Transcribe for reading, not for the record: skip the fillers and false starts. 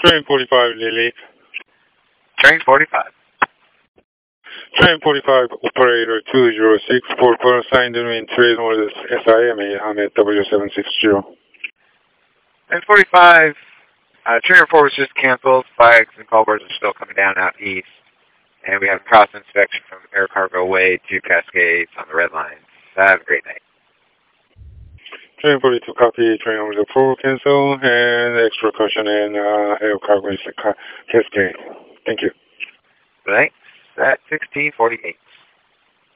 Train 45, Lily. Train 45. Train 45, operator 206, for assigned in train orders SIMA, Ahmed W760. Train 45, train report was just canceled. Flags and callbirds are still coming down out east. And we have cross inspection from Air Cargo Way to Cascades on the red lines. Have a great night. Train 42, copy. Train order 4, cancel, and extra caution in Air Cargo Cascade. Thank you. Good night. At 1648.